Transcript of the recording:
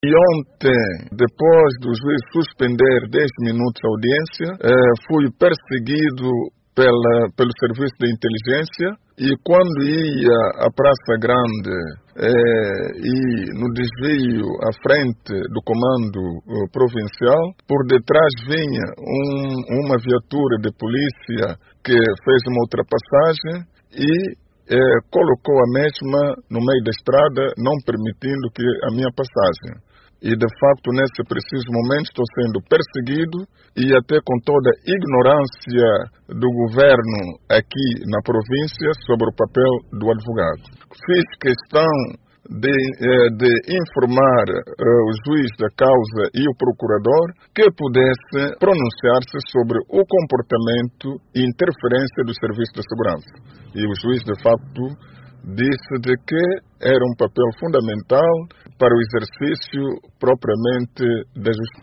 E ontem, depois do juiz suspender 10 minutos a audiência, fui perseguido pelo serviço de inteligência, e quando ia à Praça Grande e no desvio à frente do comando provincial, por detrás vinha uma viatura de polícia que fez uma ultrapassagem e colocou a mesma no meio da estrada, não permitindo que a minha passagem. E, de facto, nesse preciso momento estou sendo perseguido e até com toda a ignorância do governo aqui na província sobre o papel do advogado. Fiz questão de informar o juiz da causa e o procurador que pudesse pronunciar-se sobre o comportamento e interferência do Serviço de Segurança. E o juiz, de facto, disse de que era um papel fundamental para o exercício propriamente da justiça.